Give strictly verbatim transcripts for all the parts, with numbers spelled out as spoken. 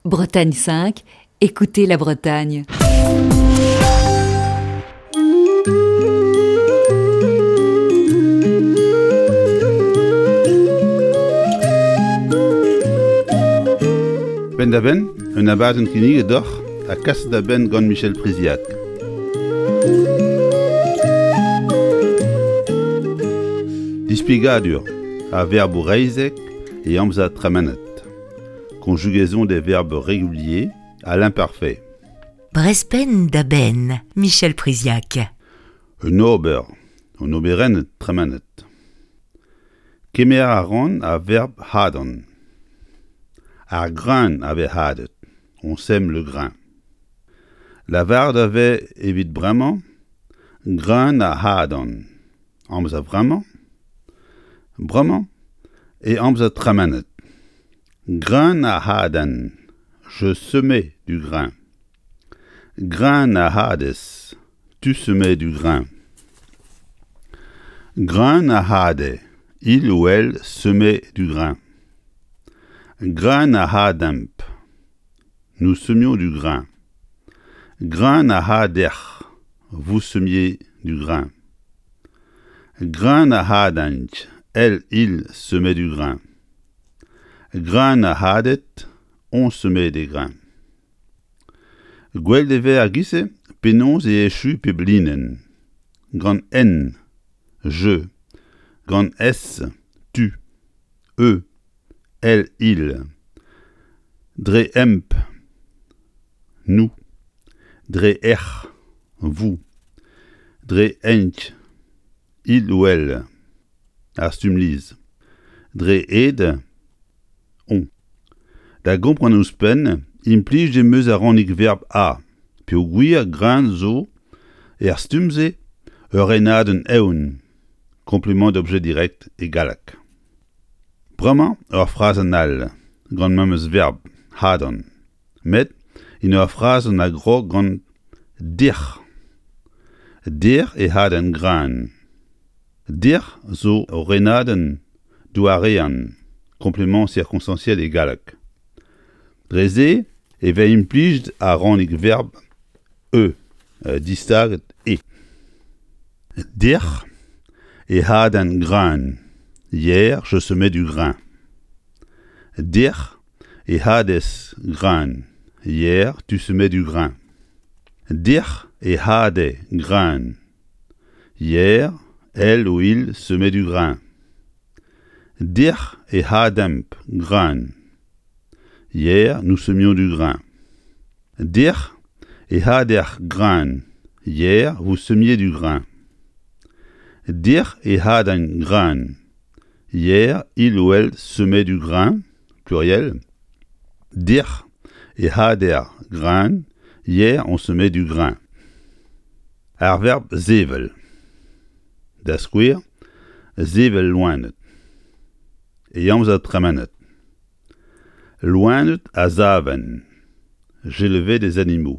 Bretagne cinq, écoutez la Bretagne. Ben da ben, un abad un kinig d'or, a kas da ben gant Michel Priziac. Dispigadur, a verbe reizek et amza tramanet. Conjugaison des verbes réguliers à l'imparfait. Brespen da ben, Michel Priziac. Un ober, un oberen tramanet. Kemer aron a verbe hadon. Ar grain avait hadet, on sème le grain. La varde avait évite vraiment, grain a hadon, amza vraiment, vraiment, et amza tramanet. Grain a hadan, je semais du grain. Grain a hades, tu semais du grain. Grain a hade, il ou elle semait du grain. Grain a hadamp, nous semions du grain. Grain a hader, vous semiez du grain. Grain a hadanch, elle, il semait du grain. Grain a hadet, on semait des grains. Gwell deve a gisse, penons et échu peblinen. Grand N, je. Grand S, tu. E, elle, il. Dre emp, nous. Dre er, vous. Dre ench, il ou elle. Astumlise. Dre ed, on. Da gompranus pen, implige de meus a rannig verbe a, pe o gwir gran zo, er stumze, ur enaden eun, complément d'objet direct et galak. Bremañ ur phrase anal, gant memes verbe, hadon, met in ur phrase an agro gant dir. Dir e haden gran. Dir zo ur enaden douarean, complément circonstanciel et galak. Dreze, eve implijt a rannig verbe e, euh, distag e. Dir e hadan gran. Hier, je semais du grain. Dir e hades gran. Hier, tu semais du grain. Dir e hade gran. Hier, elle ou il semait du grain. Dir e hadamp gran. Hier, nous semions du grain. Dir et hader gran. Hier, vous semiez du grain. Dir et hadan gran. Hier, il ou elle semait du grain, pluriel. Dir et hader gran. Hier, on semait du grain. Ar verbe zevel. Da squir, zevel loinet. Et amza tramanet. Loinet a zaven, j'élevais des animaux.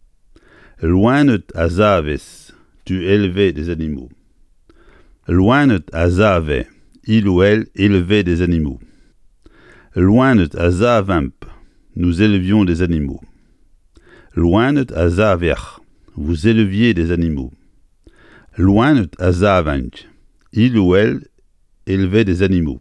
Loinet a zaves, tu élevais des animaux. Loinet a zave, il ou elle élevait des animaux. Loinet a zavamp, nous élevions des animaux. Loinet a zaver, vous éleviez des animaux. Loinet a zavanch, il ou elle élevait des animaux.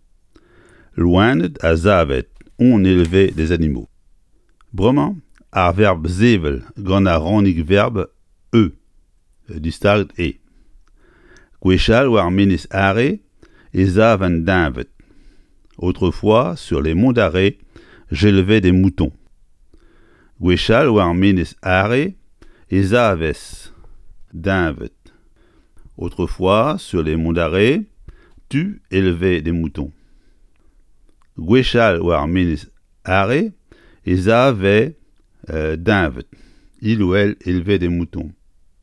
Loinet a zavet, on élevait des animaux. Bremañ, ar verbe zevel, gant a rannig verbe e, distag e. Gwechal war menes are, e zav an dinvet. Autrefois, sur les monts d'Arrée, j'élevais des moutons. Gwechal war menes are, e zaves dinvet. Autrefois, sur les monts d'Arrée, tu élevais des moutons. Gwechal war menes are, et zave euh, dinvet. Il ou elle élevait des moutons.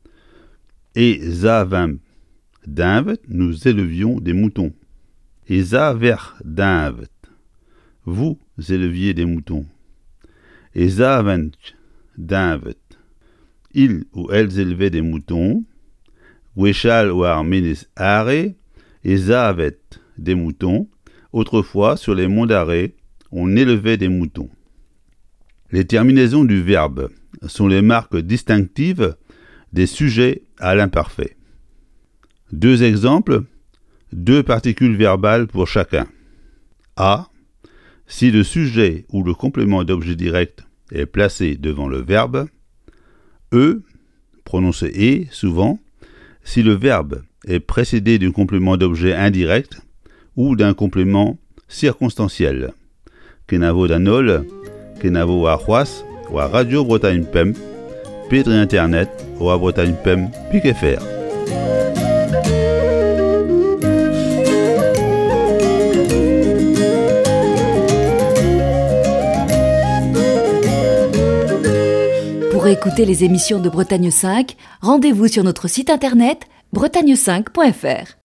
Et zavamp dinvet, nous élevions des moutons. Et zaver dinvet, vous éleviez des moutons. Et zavanch dinvet, ils ou elles élevaient des moutons. Gwechal war menes are, et zavet des moutons. Autrefois, sur les monts d'Arrée, on élevait des moutons. Les terminaisons du verbe sont les marques distinctives des sujets à l'imparfait. Deux exemples, deux particules verbales pour chacun. A. Si le sujet ou le complément d'objet direct est placé devant le verbe. E. Prononcé et souvent, si le verbe est précédé d'un complément d'objet indirect ou d'un complément circonstanciel. Kenavo danol, kenavo a Juas, ou à Radio Bretagne P E M, Pédri Internet, ou à Bretagne P E M, Pique F R. Pour écouter les émissions de Bretagne cinq, rendez-vous sur notre site internet bretagne cinq point f r.